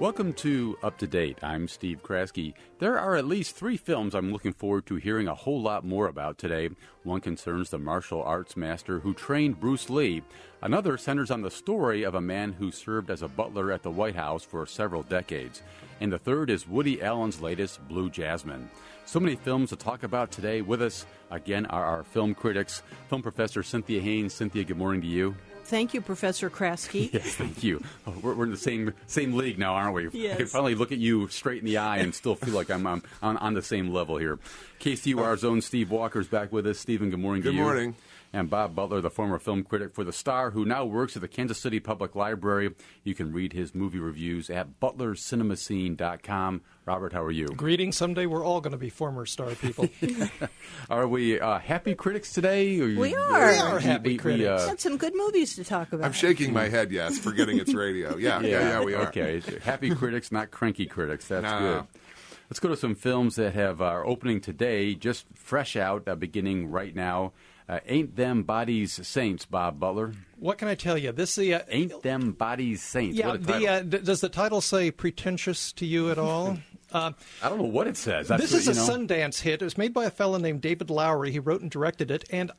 Welcome to Up to Date. I'm Steve Kraske. There are at least 3 films I'm looking forward to hearing a whole lot more about today. One concerns the martial arts master who trained Bruce Lee. Another centers on the story of a man who served as a butler at the White House for several decades. And the third is Woody Allen's latest, Blue Jasmine. So many films to talk about today. With us, again, are our film critics, film professor Cynthia Haynes. Cynthia, good morning to you. Thank you, Professor Kraske. Yes, thank you. We're in the same league now, aren't we? Yes. I can finally look at you straight in the eye and still feel like I'm on the same level here. KCUR's own Steve Walker's back with us. Stephen, good morning to you. Good morning. And Bob Butler, the former film critic for The Star, who now works at the Kansas City Public Library. You can read his movie reviews at butlercinemascene.com. Robert, how are you? Greetings. Someday we're all going to be former Star people. Are we happy critics today? We are. We are happy critics. Got some good movies to talk about. I'm shaking my head, yes, forgetting it's radio. Yeah, we are. Okay, happy critics, not cranky critics. That's No. good. Let's go to some films that are opening today, just fresh out, beginning right now. Ain't Them Bodies Saints, Bob Butler. What can I tell you? This Ain't Them Bodies Saints. Yeah, What a title. does the title say pretentious to you at all? I don't know what it says. This is a Sundance hit. It was made by a fellow named David Lowery. He wrote and directed it. And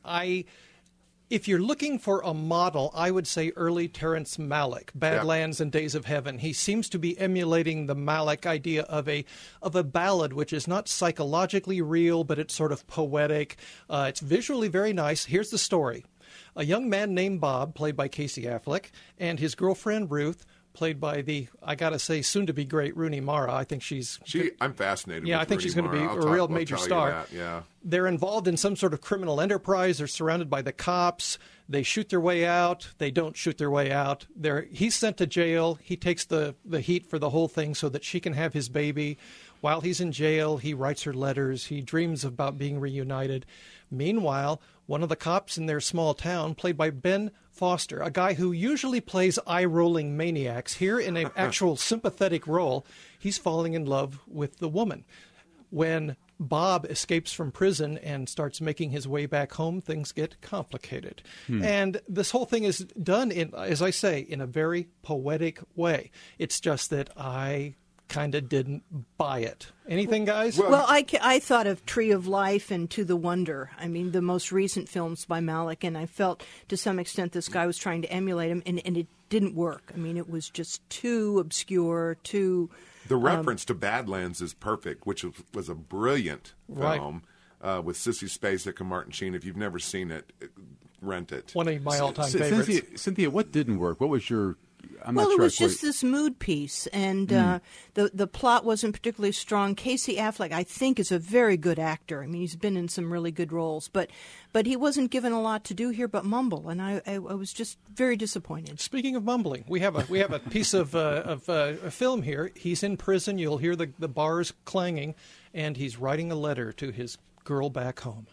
if you're looking for a model, I would say early Terrence Malick, Badlands and Days of Heaven. He seems to be emulating the Malick idea of a ballad, which is not psychologically real, but it's sort of poetic. It's visually very nice. Here's the story. A young man named Bob, played by Casey Affleck, and his girlfriend Ruth, played by the, I got to say, soon-to-be great Rooney Mara. I think I'm fascinated Yeah, with I think Rooney she's going to be Mara. a real I'll major tell you star. that, yeah. They're involved in some sort of criminal enterprise. They're surrounded by the cops. They shoot their way out. They don't shoot their way out. He's sent to jail. He takes the heat for the whole thing so that she can have his baby. While he's in jail, he writes her letters. He dreams about being reunited. Meanwhile, one of the cops in their small town, played by Ben Foster, a guy who usually plays eye-rolling maniacs, here in an actual sympathetic role, he's falling in love with the woman. When Bob escapes from prison and starts making his way back home, things get complicated. And this whole thing is done, as I say, in a very poetic way. It's just that I kind of didn't buy it. Anything, guys? Well, I thought of Tree of Life and To the Wonder. I mean, the most recent films by Malick, and I felt to some extent this guy was trying to emulate him, and it didn't work. I mean, it was just too obscure, too... The reference to Badlands is perfect, which was a brilliant film with Sissy Spacek and Martin Sheen. If you've never seen it, rent it. One of my all-time favorites. Cynthia, what didn't work? What was your... Well, it was just this mood piece, and the plot wasn't particularly strong. Casey Affleck, I think, is a very good actor. I mean, he's been in some really good roles, but he wasn't given a lot to do here but mumble, and I was just very disappointed. Speaking of mumbling, we have a piece of a film here. He's in prison. You'll hear the bars clanging, and he's writing a letter to his girl back home.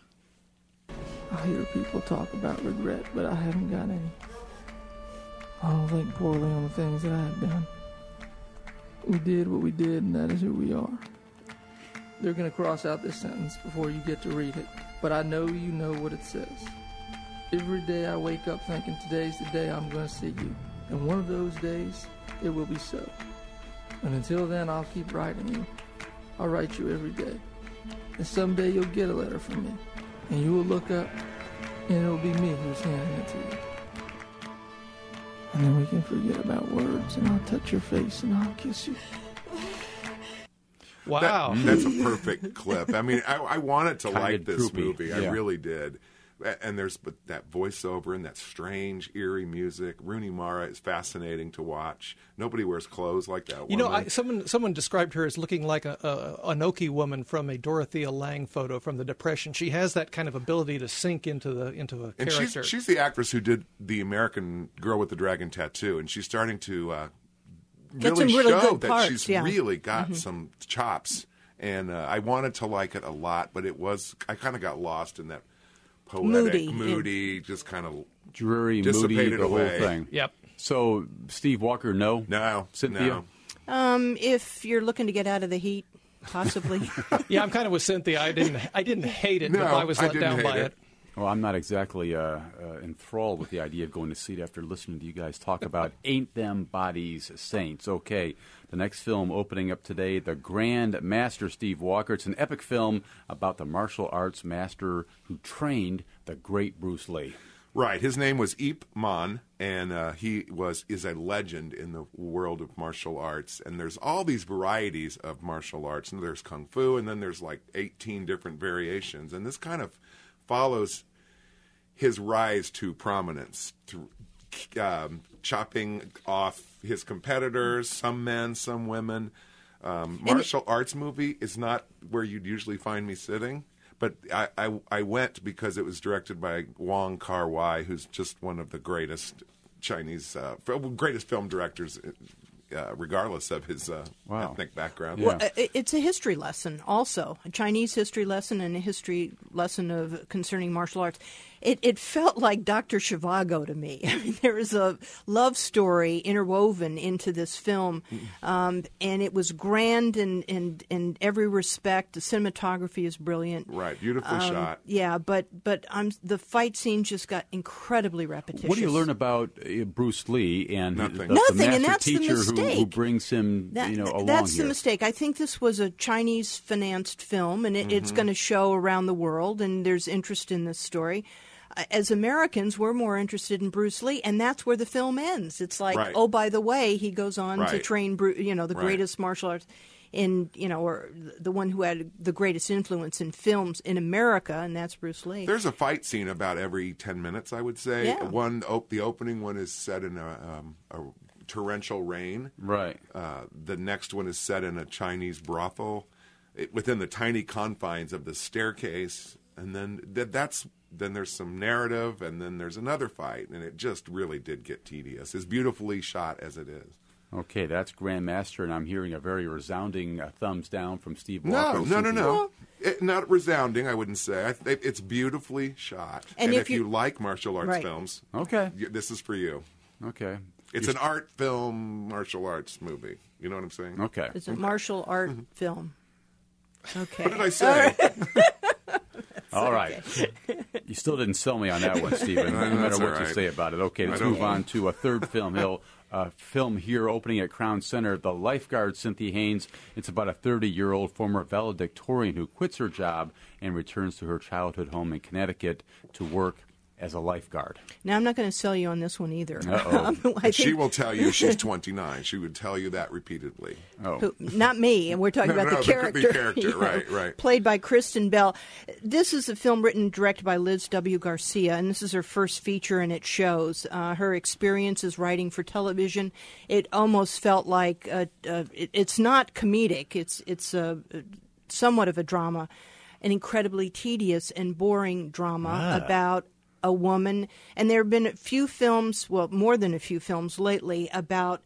I hear people talk about regret, but I haven't got any. I don't think poorly on the things that I have done. We did what we did, and that is who we are. They're going to cross out this sentence before you get to read it, but I know you know what it says. Every day I wake up thinking today's the day I'm going to see you, and one of those days, it will be so. And until then, I'll keep writing you. I'll write you every day. And someday you'll get a letter from me, and you will look up, and it'll be me who's handing it to you. And then we can forget about words, and I'll touch your face, and I'll kiss you. Wow. That's a perfect clip. I mean, I wanted to like this droopy. movie. Yeah. I really did. And there's that voiceover and that strange, eerie music. Rooney Mara is fascinating to watch. Nobody wears clothes like that woman. You know, someone described her as looking like an Anoki woman from a Dorothea Lange photo from the Depression. She has that kind of ability to sink into a and character. she's the actress who did the American Girl with the Dragon Tattoo, and she's starting to Get some really show good that parts, she's yeah. really got some chops. And I wanted to like it a lot, but I kind of got lost in that poetic, moody, just kind of Dreary, moody, dissipated the away. whole thing. Yep. So, Steve Walker, no? No. Cynthia? No. If you're looking to get out of the heat, possibly. Yeah, I'm kind of with Cynthia. I didn't hate it, No, but I was I let didn't down hate by it. it. Well, I'm not exactly enthralled with the idea of going to see it after listening to you guys talk about Ain't Them Bodies Saints. Okay, the next film opening up today, The Grand Master, Steve Walker. It's an epic film about the martial arts master who trained the great Bruce Lee. Right. His name was Ip Man, and he is a legend in the world of martial arts. And there's all these varieties of martial arts. And there's Kung Fu, and then there's like 18 different variations. And this kind of follows his rise to prominence, to chopping off his competitors, some men, some women. Martial arts movie is not where you'd usually find me sitting. But I went because it was directed by Wong Kar-wai, who's just one of the greatest Chinese, greatest film directors, regardless of his ethnic background. Yeah. Well, it's a history lesson also, a Chinese history lesson and a history lesson concerning martial arts. It felt like Dr. Zhivago to me. I mean, there is a love story interwoven into this film, and it was grand in every respect. The cinematography is brilliant. Right, beautifully shot. Yeah, but the fight scenes just got incredibly repetitious. What do you learn about Bruce Lee and Nothing, the master and that's teacher the mistake. who brings him along That's here? the mistake. I think this was a Chinese-financed film, and it's going to show around the world, and there's interest in this story. As Americans, we're more interested in Bruce Lee, and that's where the film ends. It's like, oh, by the way, he goes on to train, the greatest martial arts or the one who had the greatest influence in films in America, and that's Bruce Lee. There's a fight scene about every 10 minutes, I would say. Yeah. The opening one is set in a torrential rain. Right. The next one is set in a Chinese brothel within the tiny confines of the staircase, and then then there's some narrative, and then there's another fight, and it just really did get tedious, as beautifully shot as it is. Okay, that's Grandmaster, and I'm hearing a very resounding thumbs down from Steve Walker. No. Not resounding, I wouldn't say. It's beautifully shot. And if you like martial arts films, this is for you. Okay. It's an art film, martial arts movie. You know what I'm saying? Okay. It's a martial art film. Okay. What did I say? All right. You still didn't sell me on that one, Stephen, no matter what you say about it. Okay, let's move on to a third film. Film here opening at Crown Center, The Lifeguard, Cynthia Haynes. It's about a 30-year-old former valedictorian who quits her job and returns to her childhood home in Connecticut to work as a lifeguard. Now, I'm not going to sell you on this one either. She will tell you she's 29. She would tell you that repeatedly. Not me, and we're talking about the character. The character, right. Played by Kristen Bell. This is a film written and directed by Liz W. Garcia, and this is her first feature, and it shows. Her experiences writing for television, it almost felt like it's not comedic. It's somewhat of a drama, an incredibly tedious and boring drama about a woman, and there have been a few films, more than a few films lately, about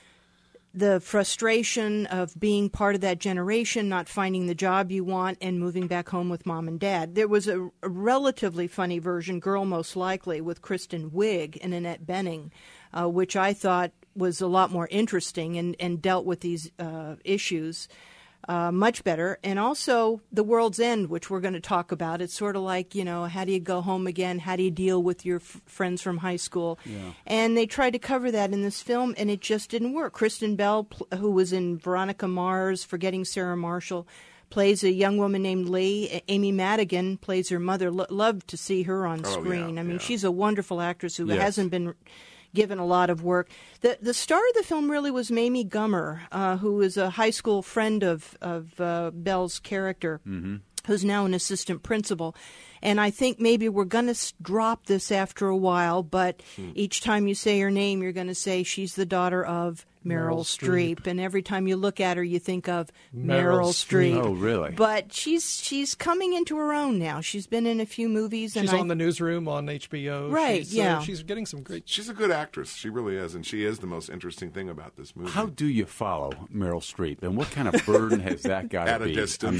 the frustration of being part of that generation, not finding the job you want, and moving back home with mom and dad. There was a relatively funny version, Girl Most Likely, with Kristen Wiig and Annette Bening, which I thought was a lot more interesting and dealt with these issues much better. And also The World's End, which we're going to talk about. It's sort of like, how do you go home again? How do you deal with your friends from high school? Yeah. And they tried to cover that in this film, and it just didn't work. Kristen Bell, who was in Veronica Mars, Forgetting Sarah Marshall, plays a young woman named Lee. Amy Madigan plays her mother. Love to see her on screen. I mean, she's a wonderful actress who hasn't been given a lot of work. The star of the film really was Mamie Gummer, who is a high school friend of Bell's character, who's now an assistant principal. And I think maybe we're going to drop this after a while, but each time you say her name, you're going to say she's the daughter of Meryl Streep. And every time you look at her, you think of Meryl Streep. Oh, really? But she's coming into her own now. She's been in a few movies. She's on The Newsroom on HBO. Right, she's getting some great... She's a good actress. She really is. And she is the most interesting thing about this movie. How do you follow Meryl Streep? And what kind of burden has that got to be? At a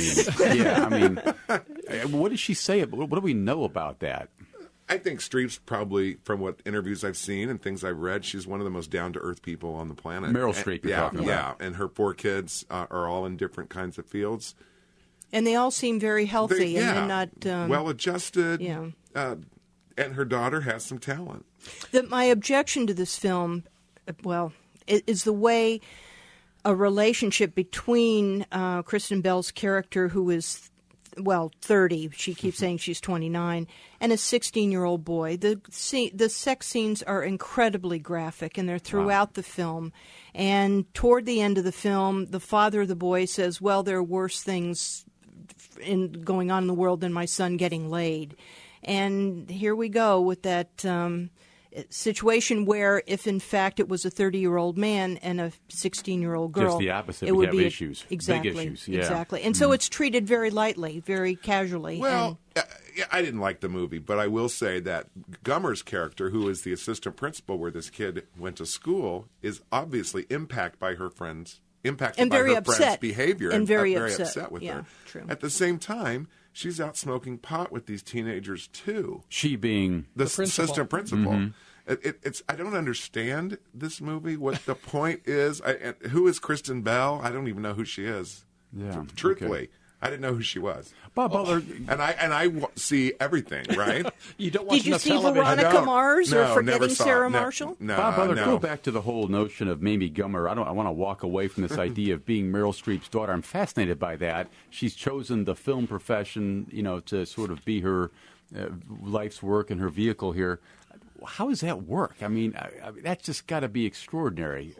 distance. What did she say? What do we know about that? I think Streep's probably, from what interviews I've seen and things I've read, she's one of the most down-to-earth people on the planet. Meryl Streep, you're talking about. Yeah, and her 4 kids are all in different kinds of fields. And they all seem very healthy and not... well-adjusted. Yeah. and her daughter has some talent. My objection to this film, well, is the way a relationship between Kristen Bell's character, who is, 30, she keeps saying she's 29, and a 16-year-old boy. The sex scenes are incredibly graphic, and they're throughout the film. And toward the end of the film, the father of the boy says, well, there are worse things going on in the world than my son getting laid. And here we go with that situation where if, in fact, it was a 30-year-old man and a 16-year-old girl. Just the opposite. It we would have be issues. Exactly. Big issues. Yeah. Exactly. And so it's treated very lightly, very casually. Well, I didn't like the movie, but I will say that Gummer's character, who is the assistant principal where this kid went to school, is obviously impacted by her friend's behavior and very upset with her. True. At the same time, she's out smoking pot with these teenagers too. She being the assistant principal. It's I don't understand this movie. What the point is? Who is Kristen Bell? I don't even know who she is. Yeah, truthfully. Okay. I didn't know who she was. Bob Butler, and I see everything, right? You don't watch Did you see television. Veronica Mars or Forgetting never saw Sarah it. Marshall? No, Bob Butler, no. go back to the whole notion of Mamie Gummer. I want to walk away from this idea of being Meryl Streep's daughter. I'm fascinated by that. She's chosen the film profession, to sort of be her life's work and her vehiol here. How does that work? I mean, that's just got to be extraordinary.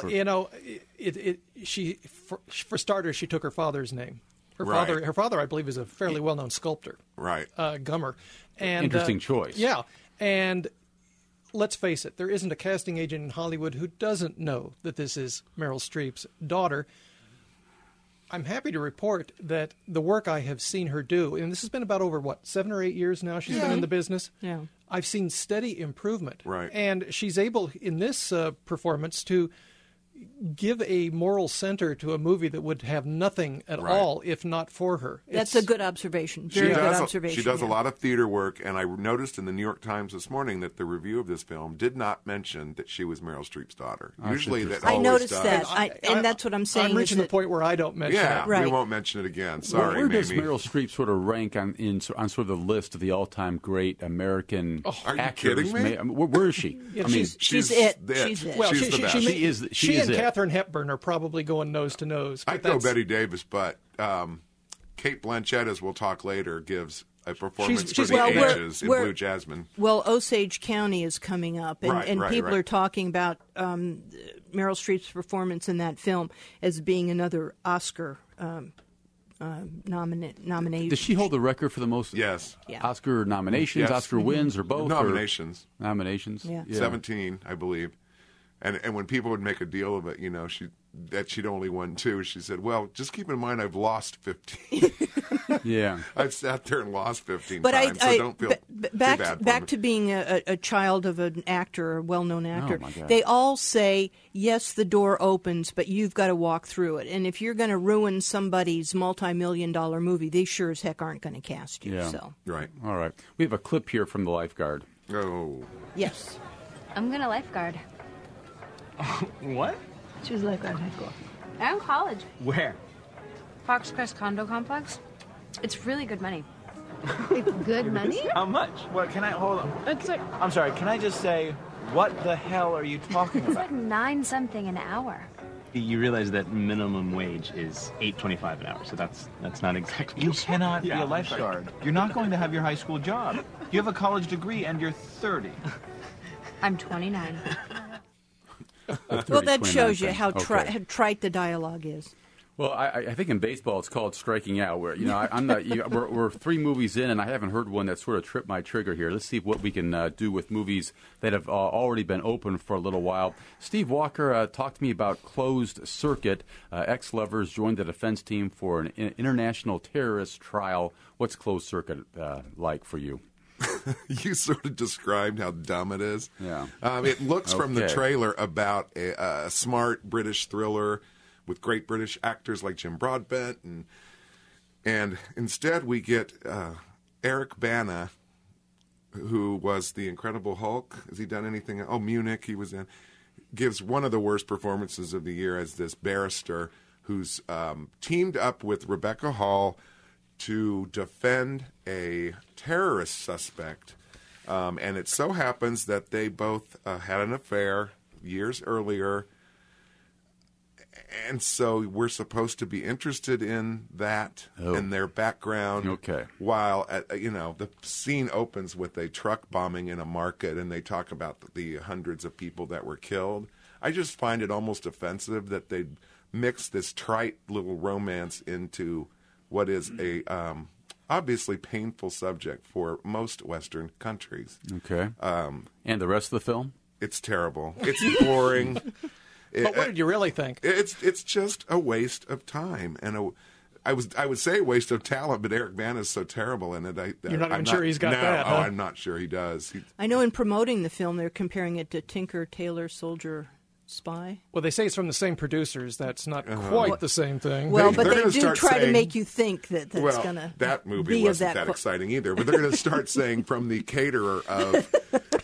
She for starters, she took her father's name. Her father, I believe, is a fairly well-known sculptor. Right. Gummer. And, interesting choice. Yeah. And let's face it, there isn't a casting agent in Hollywood who doesn't know that this is Meryl Streep's daughter. I'm happy to report that the work I have seen her do, and this has been about over, 7 or 8 years now she's been in the business? Yeah. I've seen steady improvement. Right. And she's able, in this performance, to give a moral center to a movie that would have nothing at all if not for her. That's a good observation. Very good observation. She does a lot of theater work, and I noticed in the New York Times this morning that the review of this film did not mention that she was Meryl Streep's daughter. Usually that always I noticed does. that, and that's what I'm saying. I'm reaching the point where I don't mention it. Right. We won't mention it again. Sorry, where does Mamie. Meryl Streep sort of rank on sort of the list of the all-time great American Are you actors? kidding me? Where is she? Yeah, I mean, she's it. She's it. Well, She's the best. She is and it. Katharine Hepburn are probably going nose to nose. I'd go Betty Davis, but Cate Blanchett, as we'll talk later, gives a performance for the ages in Blue Jasmine. Well, Osage County is coming up, and people are talking about Meryl Streep's performance in that film as being another Oscar nomination. Does she hold the record for the most Oscar nominations, Oscar wins, or both? Nominations. Nominations. Yeah. 17, I believe. And when people would make a deal of it, that she'd only won 2, she said, well, just keep in mind I've lost 15. Yeah. I've sat there and lost 15 but times, so don't feel too bad for me. Back to being a child of an actor, a well-known actor, my God. they all say, yes, the door opens, but you've got to walk through it. And if you're going to ruin somebody's multi-million-dollar movie, they sure as heck aren't going to cast you. Yeah. So. Right. All right. We have a clip here from the lifeguard. Oh. Yes. I'm going to lifeguard. What? She was lifeguard in high school. I'm in college. Where? Fox Crest Condo Complex. It's really good money. It's good money? How much? What, can I, hold on. It's like, I'm sorry, can I just say, what the hell are you talking It's about? like 9-something an hour. You realize that minimum wage is $8.25 an hour, so that's not exactly. You cannot be Yeah, a lifeguard. You're not going to have your high school job. You have a college degree and you're 30. I'm 29. Well, that shows you how Okay. how trite the dialogue is. Well, I think in baseball it's called striking out. Where I'm not. We're 3 movies in, and I haven't heard one that sort of tripped my trigger here. Let's see what we can do with movies that have already been open for a little while. Steve Walker talked to me about Closed Circuit. Ex-lovers joined the defense team for an international terrorist trial. What's Closed Circuit like for you? You sort of described how dumb it is. Yeah. It looks from the Okay. trailer about a smart British thriller with great British actors like Jim Broadbent, and instead we get Eric Bana, who was the Incredible Hulk. Has he done anything? Oh, Munich he was in. Gives one of the worst performances of the year as this barrister who's teamed up with Rebecca Hall to defend a terrorist suspect. And it so happens that they both had an affair years earlier. And so we're supposed to be interested in that and their background. Okay. While, the scene opens with a truck bombing in a market, and they talk about the hundreds of people that were killed. I just find it almost offensive that they mix this trite little romance into what is a obviously painful subject for most Western countries. Okay. And the rest of the film? It's terrible. It's boring. But what did you really think? It's just a waste of time, and I would say a waste of talent. But Eric Bana is so terrible in it. You're not even sure he's got that. No, huh? I'm not sure he does. I know in promoting the film, they're comparing it to Tinker, Tailor, Soldier, Spy. Well, they say it's from the same producers. That's not quite the same thing. Well, but they're they do start try saying, to make you think that that's going to that movie be wasn't that exciting either. But they're going to start saying from the caterer of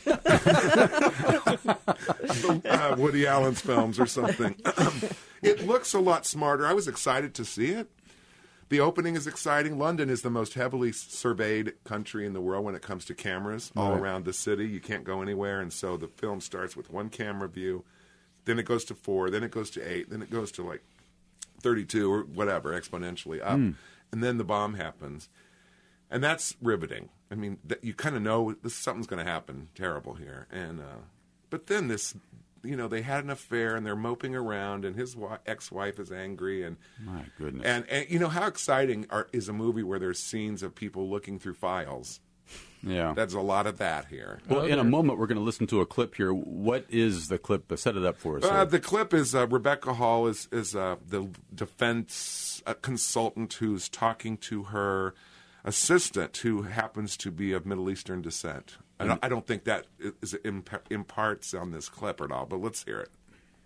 Woody Allen's films or something. It looks a lot smarter. I was excited to see it. The opening is exciting. London is the most heavily surveyed country in the world when it comes to cameras all around the city. You can't go anywhere, and so the film starts with one camera view. Then it goes to 4, then it goes to 8, then it goes to like 32 or whatever, exponentially up. And then the bomb happens. And that's riveting. I mean, you kind of know something's going to happen terrible here. And but then this, they had an affair and they're moping around and his ex-wife is angry. And my goodness. And how exciting is a movie where there's scenes of people looking through files? Yeah. There's a lot of that here. Well, in a moment, we're going to listen to a clip here. What is the clip? Set it up for us. The clip is Rebecca Hall is the defense consultant who's talking to her assistant, who happens to be of Middle Eastern descent. I don't think that imparts on this clip at all, but let's hear it.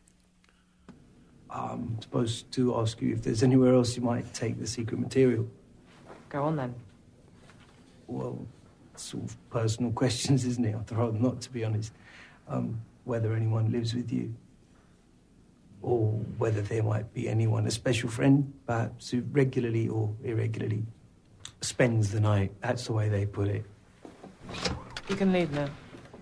I'm supposed to ask you if there's anywhere else you might take the secret material. Go on, then. Well, sort of personal questions, isn't it? I'd rather not, to be honest. Whether anyone lives with you, or whether there might be anyone, a special friend, perhaps, who regularly or irregularly spends the night. That's the way they put it. You can leave now.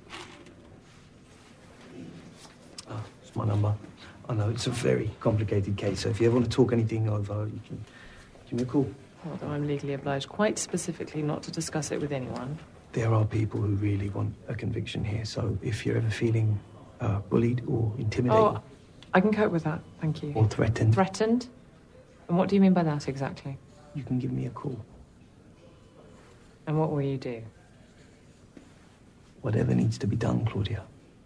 Oh, it's my number. I know it's a very complicated case, so if you ever want to talk anything over, you can give me a call. Although I'm legally obliged quite specifically not to discuss it with anyone. There are people who really want a conviction here, so if you're ever feeling bullied or intimidated... Oh, I can cope with that, thank you. Or threatened. Threatened? And what do you mean by that exactly? You can give me a call. And what will you do? Whatever needs to be done, Claudia.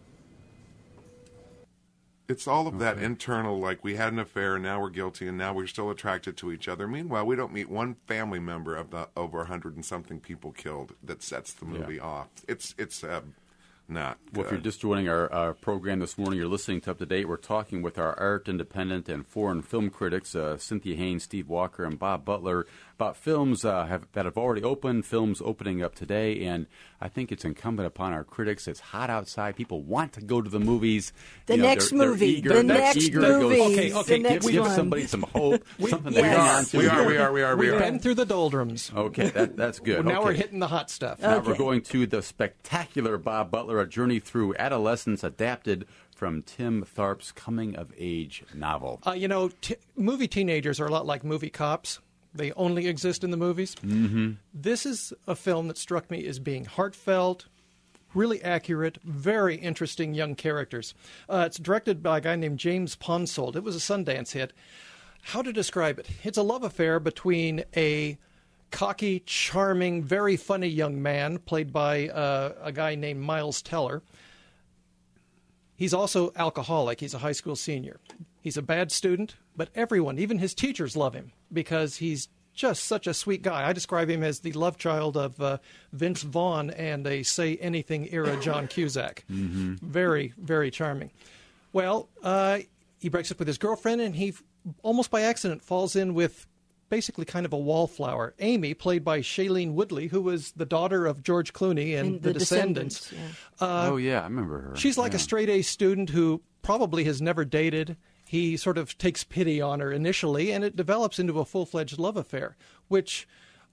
It's all of that internal, like we had an affair and now we're guilty and now we're still attracted to each other. Meanwhile, we don't meet one family member of the over 100 and something people killed that sets the movie off. It's not good. Well, if you're just joining our program this morning, you're listening to Up to Date. We're talking with our art, independent, and foreign film critics, Cynthia Haynes, Steve Walker, and Bob Butler, about films that have already opened, films opening up today. And I think it's incumbent upon our critics. It's hot outside. People want to go to the movies. The next movie. The next movie. Okay. Give somebody some hope. Something to hang on to. We are. We've been through the doldrums. Okay, that's good. Now we're hitting the hot stuff. Now we're going to the spectacular Bob Butler, A Journey Through Adolescence, adapted from Tim Tharp's coming-of-age novel. Movie teenagers are a lot like movie cops. They only exist in the movies. Mm-hmm. This is a film that struck me as being heartfelt, really accurate, very interesting young characters. It's directed by a guy named James Ponsoldt. It was a Sundance hit. How to describe it? It's a love affair between a cocky, charming, very funny young man played by a guy named Miles Teller. He's also alcoholic. He's a high school senior. He's a bad student, but everyone, even his teachers, love him because he's just such a sweet guy. I describe him as the love child of Vince Vaughn and a Say Anything era John Cusack. Mm-hmm. Very, very charming. Well, he breaks up with his girlfriend, and he almost by accident falls in with basically kind of a wallflower. Amy, played by Shailene Woodley, who was the daughter of George Clooney in The Descendants. I remember her. She's like a straight-A student who probably has never dated. He sort of takes pity on her initially, and it develops into a full-fledged love affair, which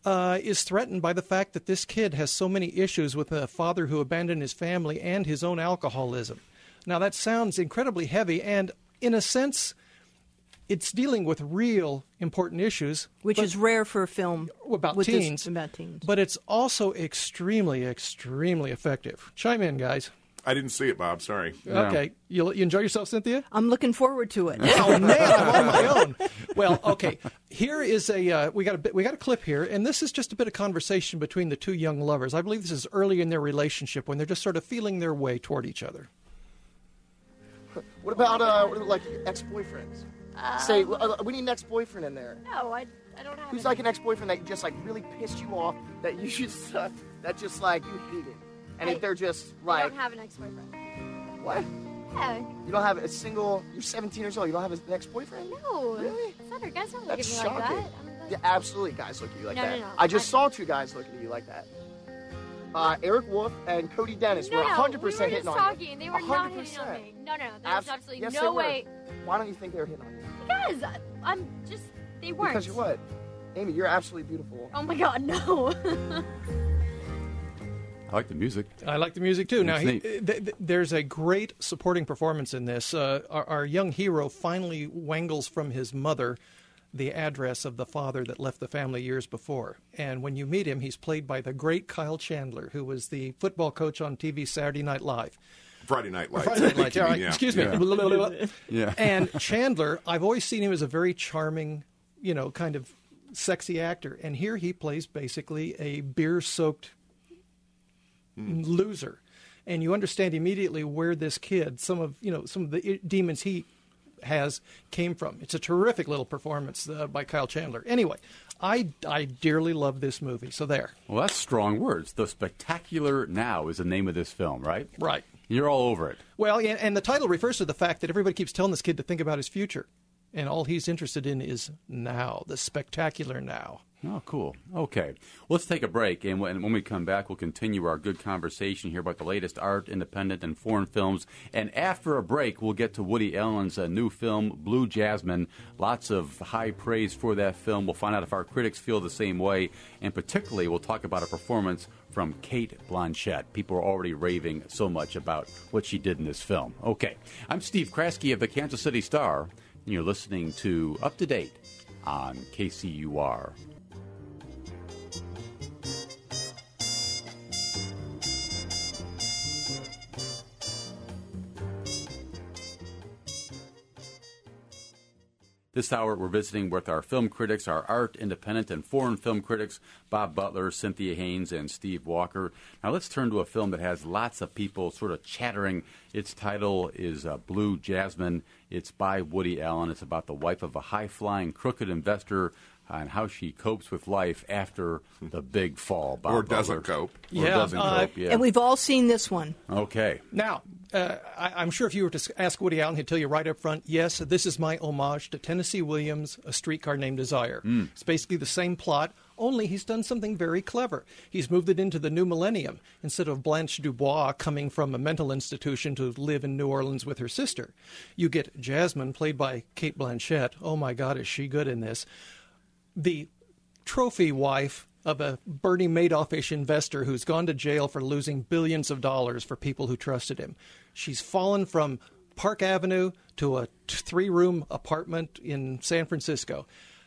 is threatened by the fact that this kid has so many issues with a father who abandoned his family and his own alcoholism. Now, that sounds incredibly heavy, and in a sense, it's dealing with real important issues. Which is rare for a film about teens. About teens. But it's also extremely, extremely effective. Chime in, guys. I didn't see it, Bob. Sorry. Okay. You enjoy yourself, Cynthia? I'm looking forward to it. Oh, man, I'm on my own. Well, okay. Here is we got a clip here, and this is just a bit of conversation between the two young lovers. I believe this is early in their relationship when they're just sort of feeling their way toward each other. What about like ex-boyfriends? Say we need an ex-boyfriend in there. No, I don't have. Who's like an ex-boyfriend that just like really pissed you off? That you just that just like you hated, and if they're just like. I don't have an ex-boyfriend. What? Yeah. You don't have a single. You're 17 years old. You don't have an ex-boyfriend? No. Really? Sutter, guys don't look That's at me shocking. like that. Yeah, absolutely. Guys look at you like that. No. I just saw two guys looking at you like that. Eric Wolf and Cody Dennis were 100% hitting on you. They were not hitting on me. No. There's absolutely yes, no way. Why don't you think they were hitting on you? Because I'm just, they weren't. Because you're what? Amy, you're absolutely beautiful. Oh my God, no. I like the music. I like the music too. Now, It's there's a great supporting performance in this. Our young hero finally wangles from his mother the address of the father that left the family years before. And when you meet him, he's played by the great Kyle Chandler, who was the football coach on TV Saturday Night Live. Friday Night Lights. Friday Night Lights, Yeah. Excuse me. Yeah. Yeah. And Chandler, I've always seen him as a very charming, kind of sexy actor. And here he plays basically a beer-soaked loser. And you understand immediately where this kid, some of the demons he has came from. It's a terrific little performance by Kyle Chandler. Anyway, I dearly love this movie. So there. Well, that's strong words. The Spectacular Now is the name of this film, right? Right. You're all over it. Well, and the title refers to the fact that everybody keeps telling this kid to think about his future. And all he's interested in is now, the spectacular now. Oh, cool. Okay. Let's take a break, and when we come back, we'll continue our good conversation here about the latest art, independent, and foreign films. And after a break, we'll get to Woody Allen's new film, Blue Jasmine. Lots of high praise for that film. We'll find out if our critics feel the same way, and particularly we'll talk about a performance from Cate Blanchett. People are already raving so much about what she did in this film. Okay. I'm Steve Kraske of the Kansas City Star, and you're listening to Up to Date on KCUR. This hour, we're visiting with our film critics, our art, independent, and foreign film critics, Bob Butler, Cynthia Haynes, and Steve Walker. Now, let's turn to a film that has lots of people sort of chattering. Its title is Blue Jasmine. It's by Woody Allen. It's about the wife of a high-flying, crooked investor and how she copes with life after the big fall. Bob Or Butler. doesn't cope. Or doesn't cope, yeah. And we've all seen this one. Okay. Now, I'm sure if you were to ask Woody Allen, he'd tell you right up front, yes, this is my homage to Tennessee Williams' A Streetcar Named Desire. It's basically the same plot, only he's done something very clever. He's moved it into the new millennium. Instead of Blanche Dubois coming from a mental institution to live in New Orleans with her sister, you get Jasmine, played by Cate Blanchett. Oh, my God, is she good in this. The trophy wife of a Bernie Madoff-ish investor who's gone to jail for losing billions of dollars for people who trusted him. She's fallen from Park Avenue to a 3-room apartment in San Francisco.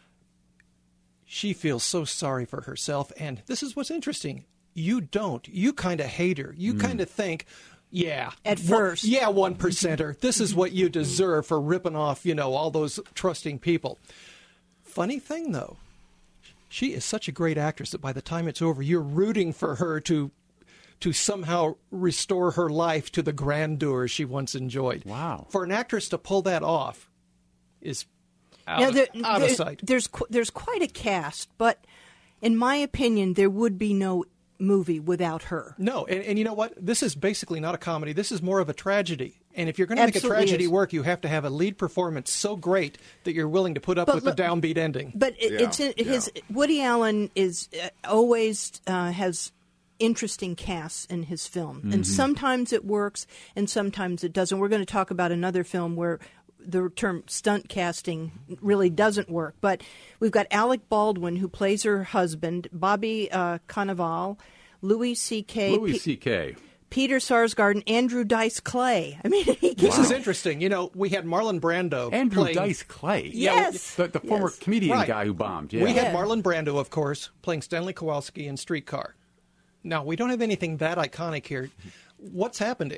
She feels so sorry for herself, and this is what's interesting. You don't. You kind of hate her. You kind of think, yeah. At first. Yeah, 1%er. This is what you deserve for ripping off, all those trusting people. Funny thing, though, she is such a great actress that by the time it's over, you're rooting for her to somehow restore her life to the grandeur she once enjoyed. Wow. For an actress to pull that off is out of sight. There's quite a cast, but in my opinion, there would be no movie without her. No, and you know what? This is basically not a comedy. This is more of a tragedy. And if you're going to make a tragedy work, you have to have a lead performance so great that you're willing to put up with the downbeat ending. But Woody Allen is always has interesting casts in his film, and sometimes it works, and sometimes it doesn't. We're going to talk about another film where the term stunt casting really doesn't work. But we've got Alec Baldwin, who plays her husband, Bobby Cannavale, Louis C.K., Peter Sarsgaard, and Andrew Dice Clay. I mean, this is interesting. You know, we had Marlon Brando. Andrew Dice Clay. Yes. The former comedian guy who bombed. Yeah. We had Marlon Brando, of course, playing Stanley Kowalski in Streetcar. Now, we don't have anything that iconic here. What's happened?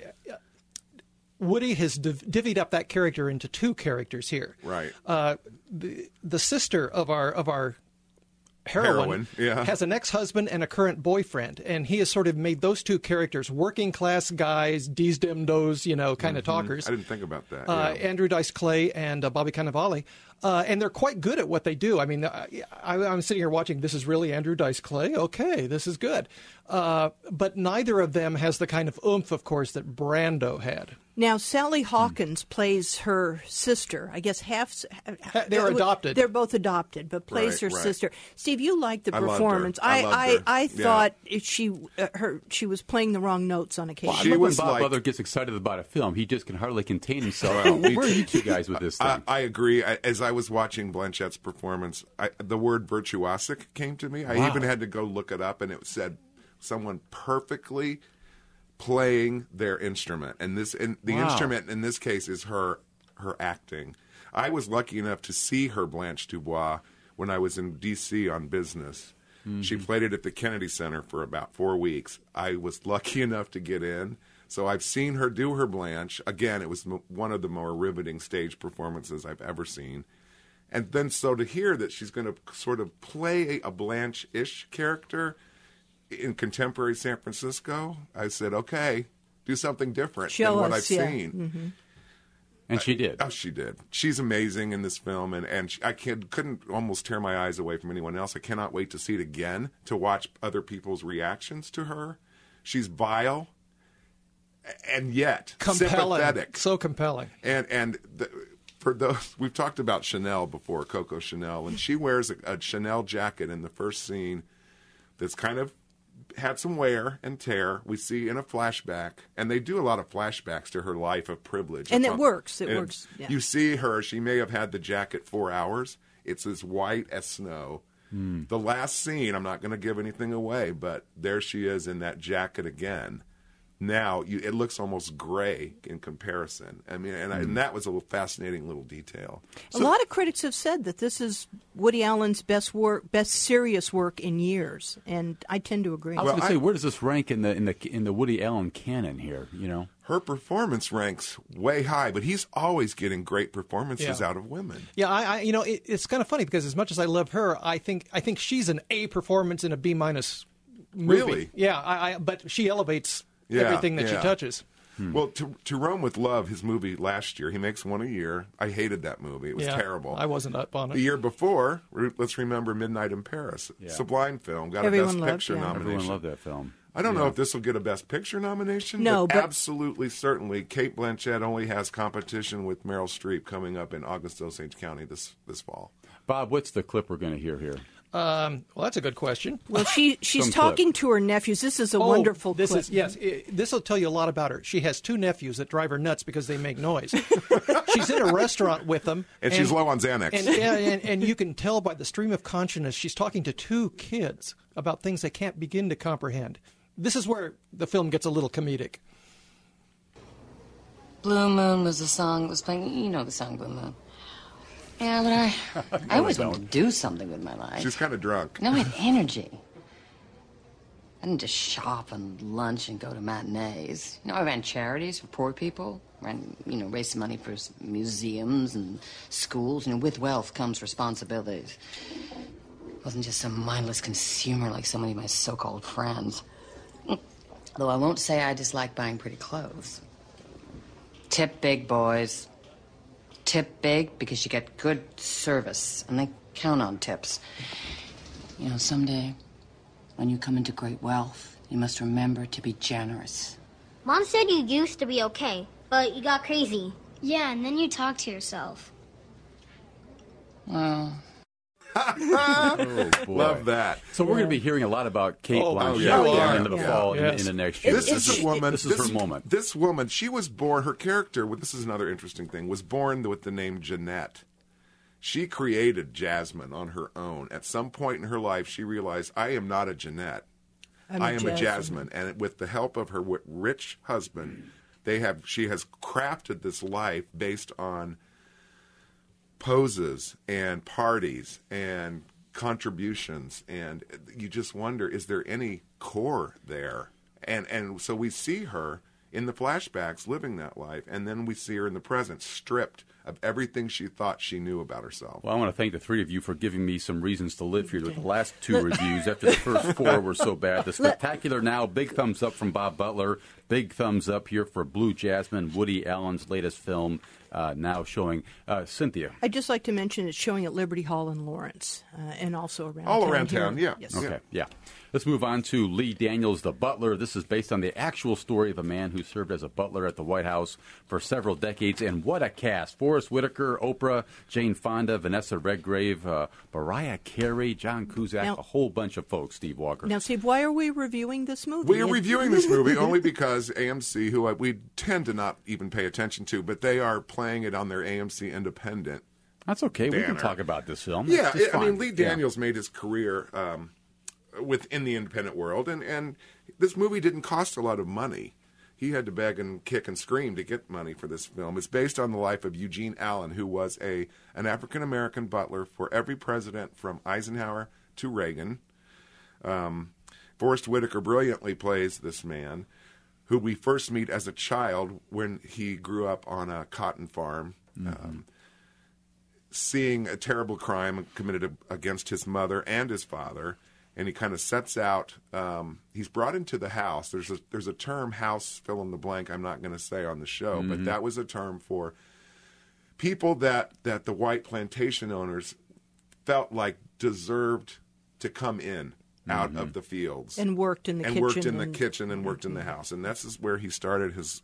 Woody has divvied up that character into two characters here. Right. The sister of our heroine has an ex-husband and a current boyfriend, and he has sort of made those two characters working-class guys, dees dem dos, kind of talkers. I didn't think about that. Andrew Dice Clay and Bobby Cannavale. And they're quite good at what they do. I mean, I'm sitting here watching, this is really Andrew Dice Clay? Okay, this is good. But neither of them has the kind of oomph, of course, that Brando had. Now, Sally Hawkins plays her sister. I guess they're adopted. They're both adopted, but plays her sister. Steve, you liked the performance. I thought she was playing the wrong notes on occasion. Well, when Bob Butler gets excited about a film, he just can hardly contain himself. Where are you two guys with this thing? I agree. As I was watching Blanchett's performance, the word virtuosic came to me. I even had to go look it up, and it said someone perfectly playing their instrument, and the instrument in this case is her acting. I was lucky enough to see her Blanche DuBois when I was in D.C. on business. Mm-hmm. She played it at the Kennedy Center for about 4 weeks. I was lucky enough to get in, so I've seen her do her Blanche. Again, it was one of the more riveting stage performances I've ever seen. And then so to hear that she's going to sort of play a Blanche-ish character in contemporary San Francisco, I said, okay, do something different than what I've seen. Mm-hmm. And she did. Oh, she did. She's amazing in this film, and I couldn't almost tear my eyes away from anyone else. I cannot wait to see it again, to watch other people's reactions to her. She's vile, and yet compelling. Sympathetic. So compelling. For those, we've talked about Chanel before, Coco Chanel, and she wears a Chanel jacket in the first scene that's kind of had some wear and tear. We see in a flashback, and they do a lot of flashbacks to her life of privilege. And it works. It works. Yeah. You see her, she may have had the jacket 4 hours. It's as white as snow. The last scene, I'm not going to give anything away, but there she is in that jacket again. Now, it looks almost gray in comparison. I mean, and that was a fascinating little detail. A lot of critics have said that this is Woody Allen's best serious work in years, and I tend to agree. I was going to say, where does this rank in the Woody Allen canon here? Her performance ranks way high, but he's always getting great performances out of women. Yeah, it's kind of funny because as much as I love her, I think she's an A performance in a B- movie. Really? Yeah, but she elevates everything that she touches. Well, to Rome with Love, his movie last year, he makes one a year. I hated that movie. It was terrible. I wasn't up on it. The year before, let's remember Midnight in Paris. Sublime film. Got a Best Picture nomination. Everyone loved that film. I don't know if this will get a Best Picture nomination, but absolutely, certainly, Cate Blanchett only has competition with Meryl Streep coming up in August Osage County this fall. Bob, what's the clip we're going to hear here? Well, that's a good question. Well, she's talking to her nephews. This is a wonderful clip. This will tell you a lot about her. She has 2 nephews that drive her nuts because they make noise. She's in a restaurant with them. And she's low on Xanax. And you can tell by the stream of consciousness, she's talking to 2 kids about things they can't begin to comprehend. This is where the film gets a little comedic. Blue Moon was the song that was playing. You know the song Blue Moon. Yeah, but I always wanted to do something with my life. She's kind of drunk. No, I had energy. I didn't just shop and lunch and go to matinees. I ran charities for poor people. Raised money for museums and schools. With wealth comes responsibilities. I wasn't just some mindless consumer like so many of my so-called friends. Though I won't say I dislike buying pretty clothes. Tip big, boys. Tip big because you get good service, and they count on tips. Someday, when you come into great wealth, you must remember to be generous. Mom said you used to be okay, but you got crazy. Yeah, and then you talked to yourself. Well... Love that. So we're going to be hearing a lot about Kate Blanchett into the fall into next year. This is a woman. This is her moment. This woman, she was born. Her character. This is another interesting thing. Was born with the name Jeanette. She created Jasmine on her own. At some point in her life, she realized, I am not a Jeanette. I am a Jasmine. And with the help of her rich husband, she has crafted this life based on poses and parties and contributions. And you just wonder, is there any core there? And so we see her in the flashbacks living that life, and then we see her in the present stripped of everything she thought she knew about herself. Well, I want to thank the three of you for giving me some reasons to live here with the last two reviews after the first four were so bad. The Spectacular Now, big thumbs up from Bob Butler. Big thumbs up here for Blue Jasmine, Woody Allen's latest film, now showing. Cynthia. I'd just like to mention it's showing at Liberty Hall in Lawrence and also around town. All around town, yeah. Yes. Okay, yeah. Let's move on to Lee Daniels, The Butler. This is based on the actual story of a man who served as a butler at the White House for several decades. And what a cast. Forrest Whitaker, Oprah, Jane Fonda, Vanessa Redgrave, Mariah Carey, John Cusack, a whole bunch of folks, Steve Walker. Now, Steve, why are we reviewing this movie? We are reviewing this movie only because AMC, who we tend to not even pay attention to, but they are playing it on their AMC Independent. That's okay. banner. We can talk about this film. Yeah, I mean, Lee Daniels made his career within the independent world, and this movie didn't cost a lot of money. He had to beg and kick and scream to get money for this film. It's based on the life of Eugene Allen, who was an African-American butler for every president from Eisenhower to Reagan. Forrest Whitaker brilliantly plays this man, who we first meet as a child when he grew up on a cotton farm, seeing a terrible crime committed against his mother and his father. And he kind of sets out. He's brought into the house. There's a term, house fill in the blank. I'm not going to say on the show, but that was a term for people that the white plantation owners felt like deserved to come in out of the fields and worked in the kitchen. Worked in the kitchen and worked in the house. And this is where he started his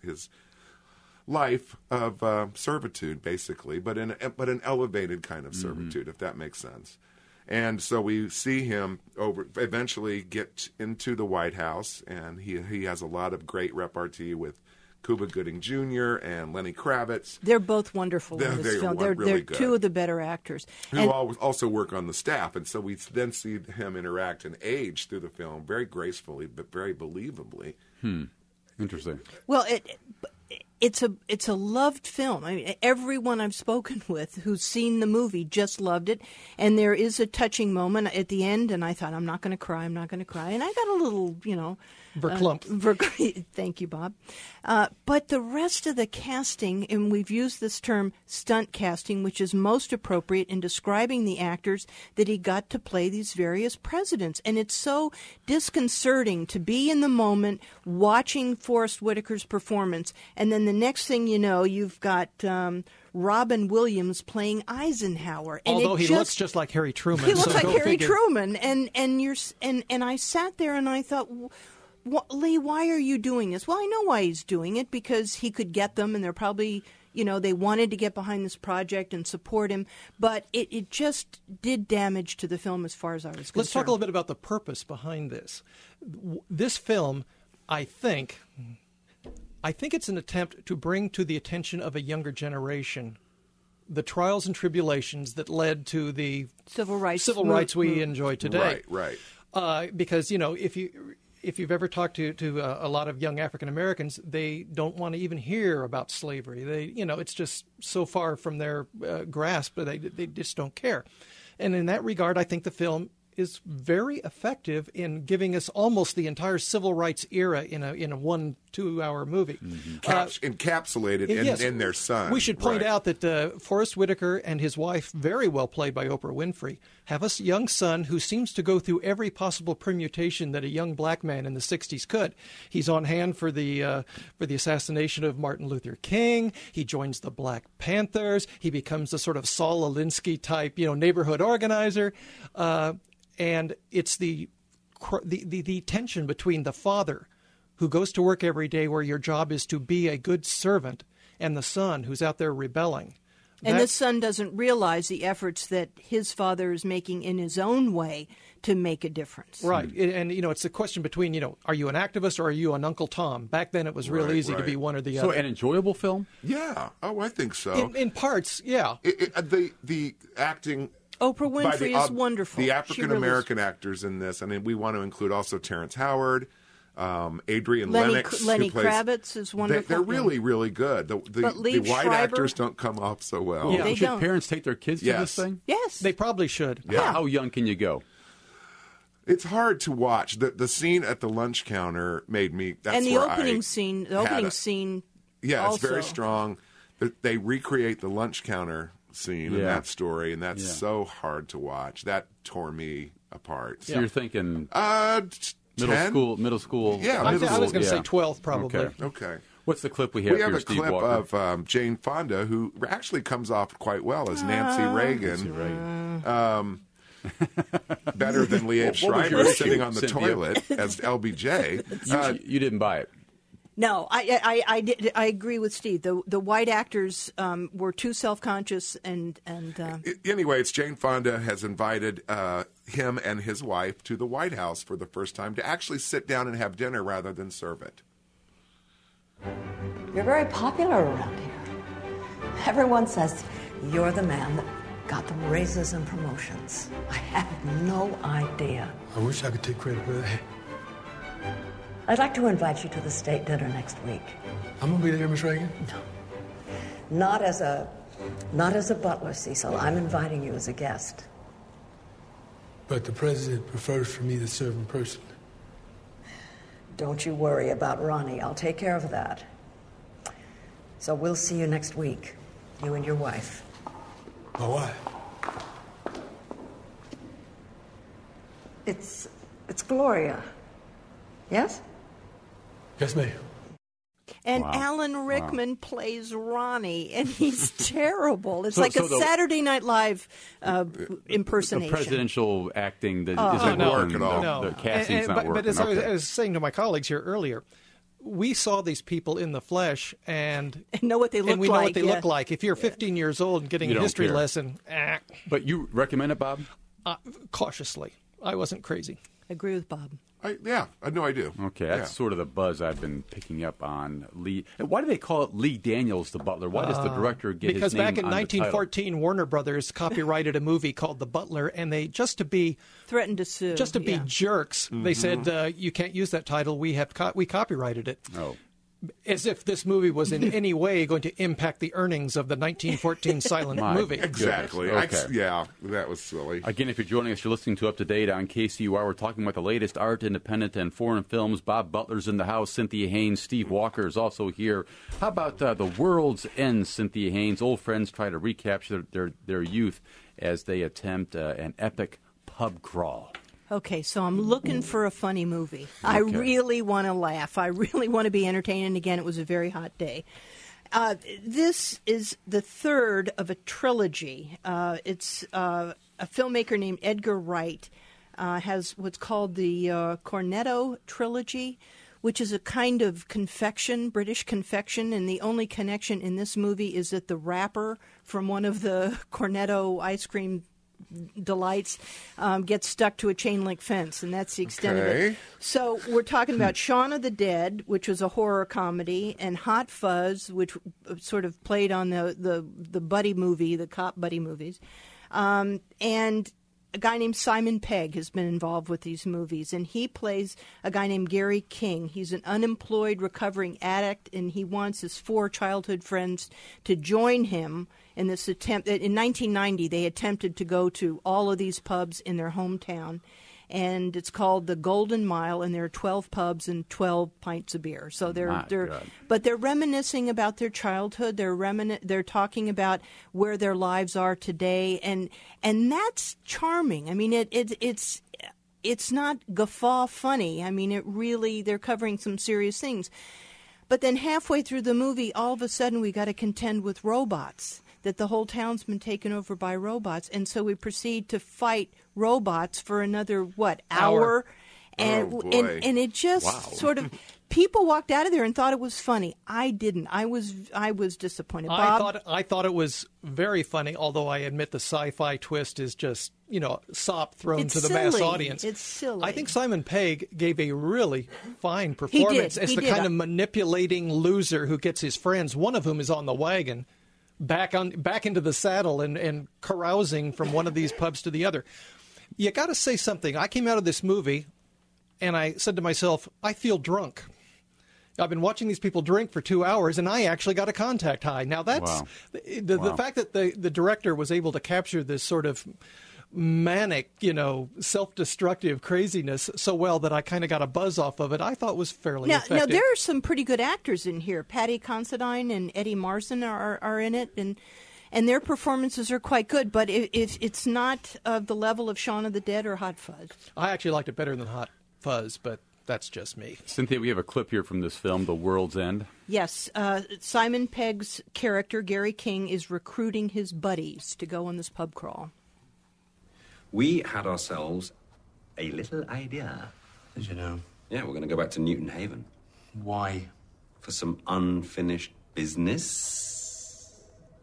life of servitude, basically, but an elevated kind of servitude, if that makes sense. And so we see him eventually get into the White House, and he has a lot of great repartee with Cuba Gooding Jr. and Lenny Kravitz. They're both wonderful in this film. They're really good. Two of the better actors. Who also work on the staff. And so we then see him interact and age through the film very gracefully, but very believably. Interesting. Well, it's a loved film. I mean, everyone I've spoken with who's seen the movie just loved it. And there is a touching moment at the end, and I thought, I'm not going to cry. And I got a little, verklempt. Thank you, Bob. But the rest of the casting, and we've used this term stunt casting, which is most appropriate in describing the actors that he got to play these various presidents. And it's so disconcerting to be in the moment watching Forrest Whitaker's performance, and then the next thing you know, you've got Robin Williams playing Eisenhower. And although he looks just like Harry Truman. He looks like Harry Truman. And I sat there and I thought, Lee, why are you doing this? Well, I know why he's doing it, because he could get them, and they're probably, they wanted to get behind this project and support him, but it just did damage to the film as far as I was concerned. Let's talk a little bit about the purpose behind this. This film, I think it's an attempt to bring to the attention of a younger generation the trials and tribulations that led to the civil rights we enjoy today. Right. Because, if you've ever talked to a lot of young African Americans, they don't want to even hear about slavery. It's just so far from their grasp, they just don't care. And in that regard, I think the film is very effective in giving us almost the entire civil rights era in a 1-2 hour movie. Encapsulated in their son. We should point out that Forrest Whitaker and his wife, very well played by Oprah Winfrey, have a young son who seems to go through every possible permutation that a young black man in the 60s could. He's on hand for the assassination of Martin Luther King. He joins the Black Panthers. He becomes a sort of Saul Alinsky type, neighborhood organizer. And it's the tension between the father, who goes to work every day where your job is to be a good servant, and the son who's out there rebelling. And this son doesn't realize the efforts that his father is making in his own way to make a difference. Right. And, it's a question between, are you an activist or are you an Uncle Tom? Back then it was real easy to be one or the other. So an enjoyable film? Yeah. Oh, I think so. In parts, yeah. The acting... Oprah Winfrey is wonderful. The African-American actors in this, we want to include also Terrence Howard, Adrian Lennox. Lenny who plays, Kravitz is wonderful. They're really, really good. The white actors don't come off so well. Yeah. Should don't. Parents take their kids to this thing? Yes. They probably should. Yeah. How young can you go? It's hard to watch. The scene at the lunch counter made me... And the opening scene... Yeah, also. It's very strong. They recreate the lunch counter scene in that story, and that's so hard to watch. That tore me apart. So you're thinking... 10? Middle school. Yeah, I was going to say 12, probably. Okay. What's the clip we have here, Steve Walker? We have a clip of Jane Fonda, who actually comes off quite well as Nancy Reagan. Better than Liev Schreiber sitting on the toilet as LBJ. You didn't buy it. No, I agree with Steve. The white actors were too self-conscious and Anyway, it's Jane Fonda has invited him and his wife to the White House for the first time to actually sit down and have dinner rather than serve it. You're very popular around here. Everyone says you're the man that got them raises and promotions. I had no idea. I wish I could take credit for that. I'd like to invite you to the state dinner next week. I'm gonna be there, Miss Reagan? No. Not as a butler, Cecil. I'm inviting you as a guest. But the president prefers for me to serve in person. Don't you worry about Ronnie. I'll take care of that. So we'll see you next week, you and your wife. My wife? It's Gloria. Yes? Yes, ma'am. And Alan Rickman plays Ronnie, and he's terrible. It's like a Saturday Night Live impersonation. The presidential acting that isn't working at all. The casting's not working. But as I was saying to my colleagues here earlier, we saw these people in the flesh and know what they look like. And we know what they look like. If you're 15 years old and getting a history lesson... But you recommend it, Bob? Cautiously. I wasn't crazy. Agree with Bob. I know I do. Okay, that's sort of the buzz I've been picking up on Lee. Why do they call it Lee Daniels, the butler? Why does the director get his name on the title? Because back in 1914, Warner Brothers copyrighted a movie called The Butler, and they, threatened to sue. Just to be jerks, they said, you can't use that title. We copyrighted it. Oh. As if this movie was in any way going to impact the earnings of the 1914 silent movie. Exactly. Okay. That was silly. Again, if you're joining us, you're listening to Up to Date on KCUR. We're talking about the latest art, independent, and foreign films. Bob Butler's in the house. Cynthia Haynes. Steve Walker is also here. How about The World's End, Cynthia Haynes? Old friends try to recapture their youth as they attempt an epic pub crawl. Okay, so I'm looking for a funny movie. I really want to laugh. I really want to be entertained. And again, it was a very hot day. This is the third of a trilogy. It's a filmmaker named Edgar Wright has what's called the Cornetto trilogy, which is a kind of confection, British confection, and the only connection in this movie is that the wrapper from one of the Cornetto ice cream delights gets stuck to a chain link fence, and that's the extent of it. So we're talking about Shaun of the Dead, which was a horror comedy, and Hot Fuzz, which sort of played on the buddy movie, the cop buddy movies, and a guy named Simon Pegg has been involved with these movies, and he plays a guy named Gary King. He's an unemployed recovering addict, and he wants his 4 childhood friends to join him in this attempt. In 1990, they attempted to go to all of these pubs in their hometown, and it's called the Golden Mile, and there are 12 pubs and 12 pints of beer. So they're reminiscing about their childhood. They're talking about where their lives are today, and that's charming. I mean, it's not guffaw funny. I mean, they're covering some serious things. But then halfway through the movie, all of a sudden we got to contend with robots, that the whole town's been taken over by robots. And so we proceed to fight robots for another, hour? And it just sort of People walked out of there and thought it was funny. I didn't. I was disappointed. Bob? I thought it was very funny, although I admit the sci-fi twist is just, sop thrown to the mass audience. It's silly. I think Simon Pegg gave a really fine performance as the kind of manipulating loser who gets his friends, one of whom is on the wagon, back into the saddle and carousing from one of these pubs to the other. You got to say something. I came out of this movie and I said to myself, I feel drunk. I've been watching these people drink for 2 hours, and I actually got a contact high. Now, that's the fact that the director was able to capture this sort of manic, self-destructive craziness so well that I kind of got a buzz off of it, I thought was fairly effective. Now, there are some pretty good actors in here. Patty Considine and Eddie Marsan are in it, and their performances are quite good, but it's not of the level of Shaun of the Dead or Hot Fuzz. I actually liked it better than Hot Fuzz, but that's just me. Cynthia, we have a clip here from this film, The World's End. Yes. Simon Pegg's character, Gary King, is recruiting his buddies to go on this pub crawl. We had ourselves a little idea. Did you know? Yeah, we're going to go back to Newton Haven. Why? For some unfinished business.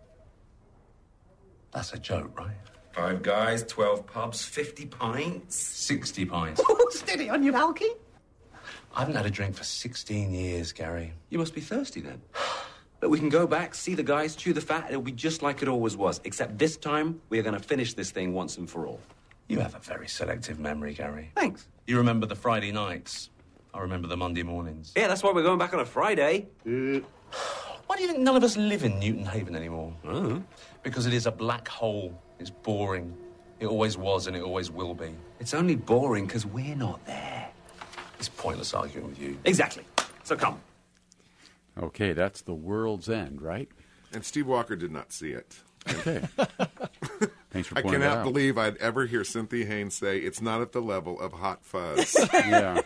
That's a joke, right? 5 guys, 12 pubs, 50 pints. 60 pints. Steady on you, Malky. I haven't had a drink for 16 years, Gary. You must be thirsty then. But we can go back, see the guys, chew the fat, it'll be just like it always was. Except this time, we are going to finish this thing once and for all. You have a very selective memory, Gary. Thanks. You remember the Friday nights. I remember the Monday mornings. Yeah, that's why we're going back on a Friday. Why do you think none of us live in Newton Haven anymore? Because it is a black hole. It's boring. It always was and it always will be. It's only boring because we're not there. It's pointless arguing with you. Exactly. So come. Okay, that's The World's End, right? And Steve Walker did not see it. Okay. Thanks for I pointing cannot out. believe I'd ever hear Cynthia Haynes say it's not at the level of Hot Fuzz. Yeah.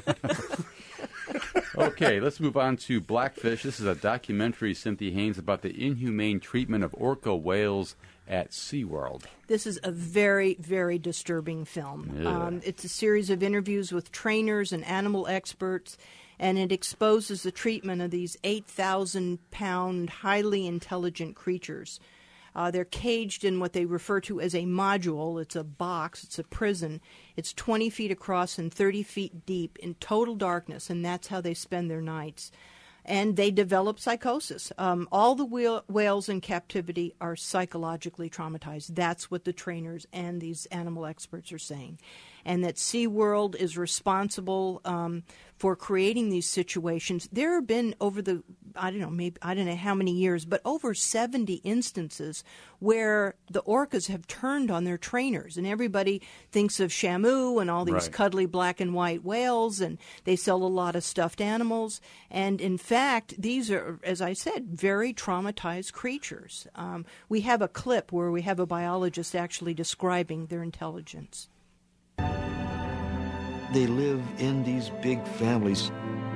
Okay, let's move on to Blackfish. This is a documentary, Cynthia Haynes, about the inhumane treatment of orca whales at SeaWorld. This is a very, very disturbing film. Yeah. It's a series of interviews with trainers and animal experts, and it exposes the treatment of these 8,000-pound, highly intelligent creatures. They're caged in what they refer to as a module. It's a box. It's a prison. It's 20 feet across and 30 feet deep in total darkness, and that's how they spend their nights. And they develop psychosis. All the whales in captivity are psychologically traumatized. That's what the trainers and these animal experts are saying. And that SeaWorld is responsible for creating these situations. There have been I don't know how many years, but over 70 instances where the orcas have turned on their trainers. And everybody thinks of Shamu and all these cuddly black and white whales, and they sell a lot of stuffed animals. And in fact, these are, as I said, very traumatized creatures. We have a clip where we have a biologist actually describing their intelligence. They live in these big families,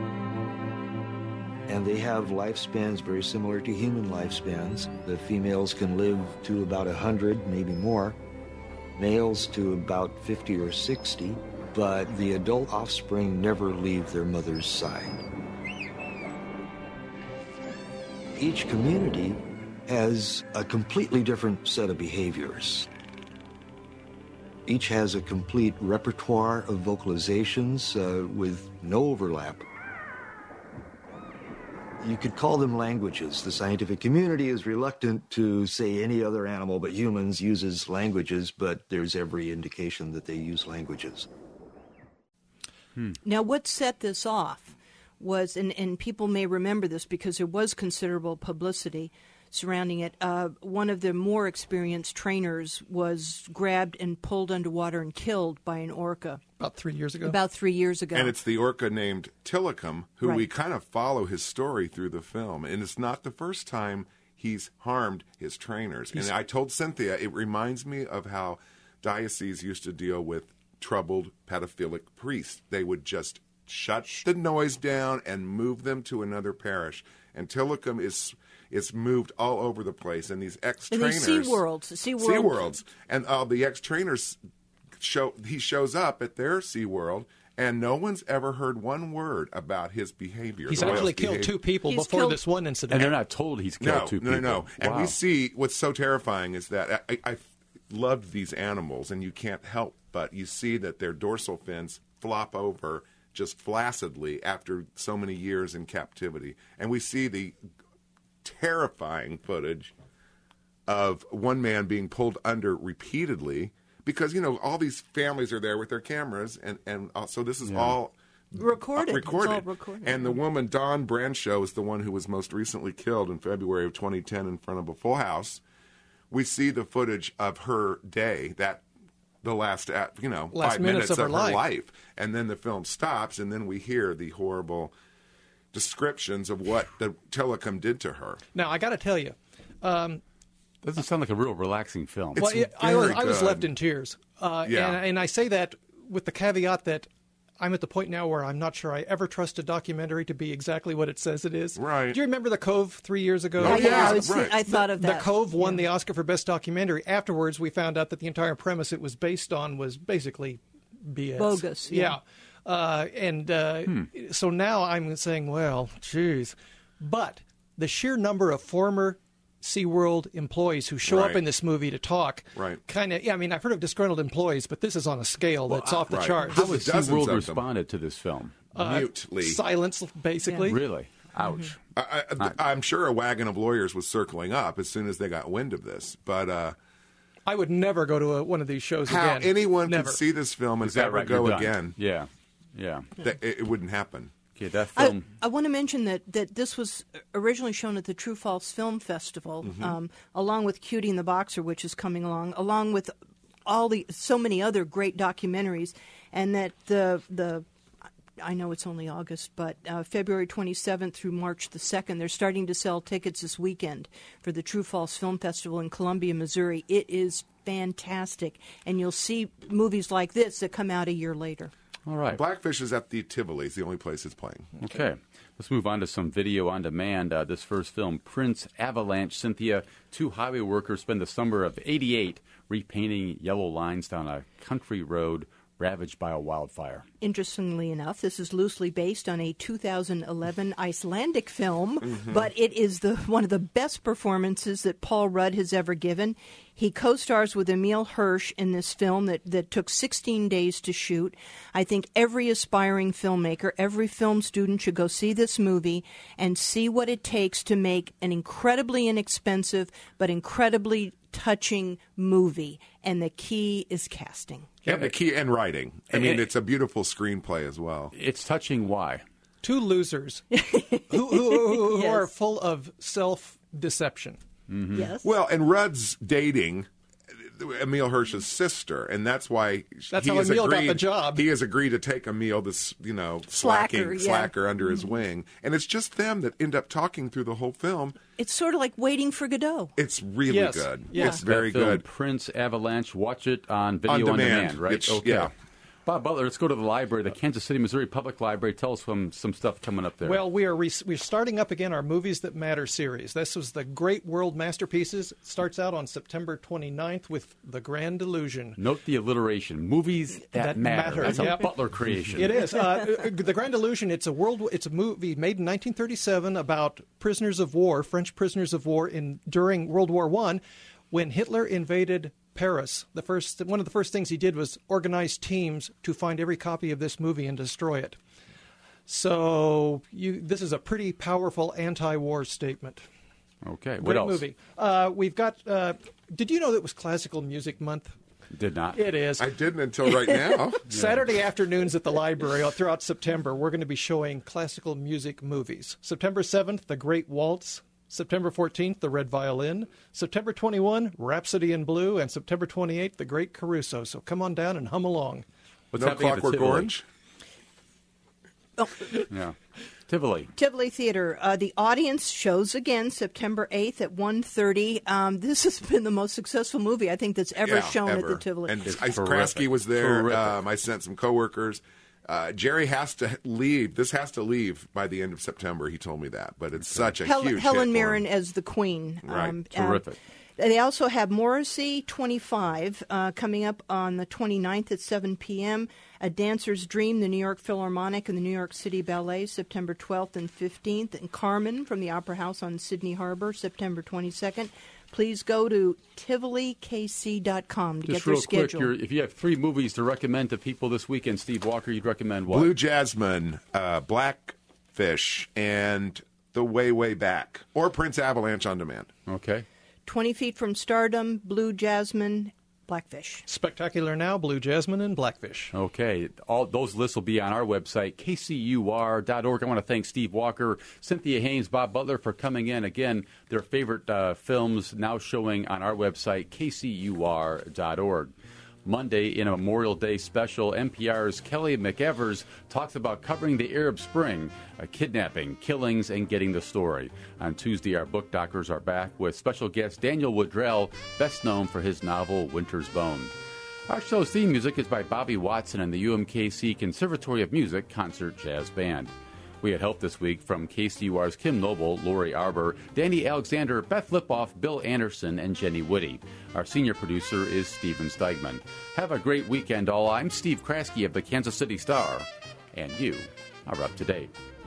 and they have lifespans very similar to human lifespans. The females can live to about 100, maybe more, males to about 50 or 60, but the adult offspring never leave their mother's side. Each community has a completely different set of behaviors. Each has a complete repertoire of vocalizations with no overlap. You could call them languages. The scientific community is reluctant to say any other animal but humans uses languages, but there's every indication that they use languages. Now, what set this off was, and people may remember this because there was considerable publicity surrounding it, one of the more experienced trainers was grabbed and pulled underwater and killed by an orca. About 3 years ago? About 3 years ago. And it's the orca named Tilikum, who we kind of follow his story through the film. And it's not the first time he's harmed his trainers. And I told Cynthia, it reminds me of how dioceses used to deal with troubled pedophilic priests. They would just shut the noise down and move them to another parish. And Tilikum is moved all over the place, and these ex-trainers... And these SeaWorlds. And the ex-trainers, he shows up at their SeaWorld, And no one's ever heard one word about his behavior. He's actually killed 2 people before this one incident. And they're not told he's killed 2 people. No. And Wow. we see what's so terrifying is that I loved these animals, and you can't help but you see that their dorsal fins flop over just flaccidly after so many years in captivity. And we see the terrifying footage of one man being pulled under repeatedly because, all these families are there with their cameras, and so this is all recorded. It's all recorded. And the woman, Dawn Brancho, is the one who was most recently killed in February of 2010 in front of a full house. We see the footage of her day, the last 5 minutes of her life. And then the film stops, and then we hear the horrible descriptions of what the Tilikum did to her. Now, I got to tell you, doesn't sound like a real relaxing film. Well, I was left in tears. And I say that with the caveat that I'm at the point now where I'm not sure I ever trust a documentary to be exactly what it says it is. Right. Do you remember The Cove 3 years ago? I thought of that. The Cove won the Oscar for Best Documentary. Afterwards, we found out that the entire premise it was based on was basically BS. Bogus. Yeah. So now I'm saying, well, geez. But the sheer number of former SeaWorld employees who show up in this movie to talk. Right. I've heard of disgruntled employees, but this is on a scale that's off the charts. How has SeaWorld responded to this film? Mutely. Silence, basically. Yeah. Really? Ouch. I'm sure a wagon of lawyers was circling up as soon as they got wind of this, but I would never go to one of these shows how again. anyone never. could see this film and ever go again. Yeah. It wouldn't happen. Okay, that film. I want to mention that this was originally shown at the True False Film Festival, along with Cutie and the Boxer, which is coming along with so many other great documentaries, and that the I know it's only August, but February 27th through March the 2nd, they're starting to sell tickets this weekend for the True False Film Festival in Columbia, Missouri. It is fantastic, and you'll see movies like this that come out a year later. All right. Blackfish is at the Tivoli. It's the only place it's playing. Okay. Let's move on to some video on demand. This first film, Prince Avalanche. Cynthia, 2 highway workers spend the summer of '88 repainting yellow lines down a country road ravaged by a wildfire. Interestingly enough, this is loosely based on a 2011 Icelandic film, but it is one of the best performances that Paul Rudd has ever given. He co-stars with Emil Hirsch in this film that took 16 days to shoot. I think every aspiring filmmaker, every film student should go see this movie and see what it takes to make an incredibly inexpensive but incredibly touching movie. And the key is casting. Yeah, the key and writing. I mean, it's a beautiful screenplay as well. It's touching. Why? 2 losers who are full of self-deception. Mm-hmm. Yes. Well, and Rudd's dating Emil Hirsch's sister, and that's why how Emil got the job. He has agreed to take Emil, this slacker under his wing, and it's just them that end up talking through the whole film. It's sort of like Waiting for Godot. It's really good. Yeah. It's very that film, good. Prince Avalanche. Watch it on video on demand, right? Okay. Yeah. Bob Butler, let's go to the library, the Kansas City, Missouri Public Library. Tell us some stuff coming up there. Well, we're starting up again our Movies That Matter series. This was the Great World Masterpieces. It starts out on September 29th with The Grand Illusion. Note the alliteration. Movies that matter. That's a Butler creation. It is. The Grand Illusion, it's a movie made in 1937 about prisoners of war, French prisoners of war during World War I, when Hitler invaded Paris. One of the first things he did was organize teams to find every copy of this movie and destroy it. So this is a pretty powerful anti-war statement. Okay. What Great else? movie. We've got. Did you know that it was Classical Music Month? Did not. It is. I didn't until right now. Saturday afternoons at the library throughout September, we're going to be showing classical music movies. September 7th, The Great Waltz. September 14th, The Red Violin. September 21, Rhapsody in Blue. And September 28th, The Great Caruso. So come on down and hum along. What's No happening at the Clockwork Tivoli? Orange? Oh. Yeah. Tivoli. Tivoli Theater. The audience shows again September 8th at 1:30. This has been the most successful movie I think that's ever shown at the Tivoli. And Krasky was there. I sent some coworkers. Jerry has to leave. This has to leave by the end of September. He told me that, but it's such a huge Helen hit Mirren for him. as the Queen. Right. Terrific. They also have Morrissey 25 coming up on the 29th at 7 p.m., A Dancer's Dream, the New York Philharmonic and the New York City Ballet, September 12th and 15th, and Carmen from the Opera House on Sydney Harbor, September 22nd. Please go to TivoliKC.com to get their schedule. Quick, if you have 3 movies to recommend to people this weekend, Steve Walker, you'd recommend what? Blue Jasmine, Blackfish, and The Way, Way Back, or Prince Avalanche on demand. Okay. 20 Feet from Stardom, Blue Jasmine, Blackfish. Spectacular Now, Blue Jasmine, and Blackfish. Okay. All those lists will be on our website, kcur.org. I want to thank Steve Walker, Cynthia Haynes, Bob Butler for coming in. Again, their favorite films now showing on our website, kcur.org. Monday, in a Memorial Day special, NPR's Kelly McEvers talks about covering the Arab Spring, kidnapping, killings, and getting the story. On Tuesday, our book doctors are back with special guest Daniel Woodrell, best known for his novel Winter's Bone. Our show's theme music is by Bobby Watson and the UMKC Conservatory of Music Concert Jazz Band. We had help this week from KCUR's Kim Noble, Lori Arbor, Danny Alexander, Beth Lipoff, Bill Anderson, and Jenny Woody. Our senior producer is Steven Steigman. Have a great weekend, all. I'm Steve Kraske of the Kansas City Star, and you are up to date.